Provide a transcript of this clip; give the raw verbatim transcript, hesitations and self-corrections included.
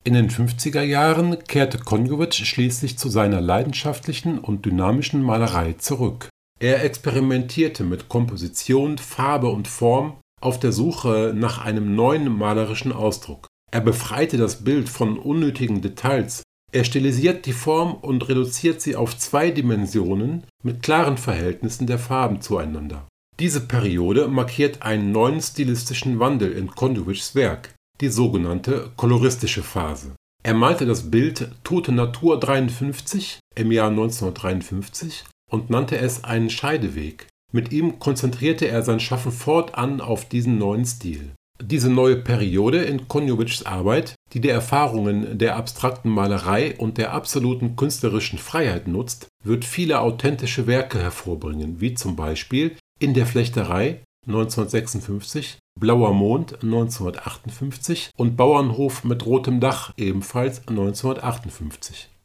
In den fünfziger Jahren kehrte Konjowitsch schließlich zu seiner leidenschaftlichen und dynamischen Malerei zurück. Er experimentierte mit Komposition, Farbe und Form auf der Suche nach einem neuen malerischen Ausdruck. Er befreite das Bild von unnötigen Details. Er stilisiert die Form und reduziert sie auf zwei Dimensionen mit klaren Verhältnissen der Farben zueinander. Diese Periode markiert einen neuen stilistischen Wandel in Konjowitschs Werk, die sogenannte koloristische Phase. Er malte das Bild Tote Natur dreiundfünfzig im Jahr neunzehnhundertdreiundfünfzig und nannte es einen Scheideweg. Mit ihm konzentrierte er sein Schaffen fortan auf diesen neuen Stil. Diese neue Periode in Konjowitschs Arbeit, die die Erfahrungen der abstrakten Malerei und der absoluten künstlerischen Freiheit nutzt, wird viele authentische Werke hervorbringen, wie zum Beispiel In der Flechterei neunzehnhundertsechsundfünfzig, Blauer Mond neunzehnhundertachtundfünfzig und Bauernhof mit rotem Dach ebenfalls neunzehnhundertachtundfünfzig.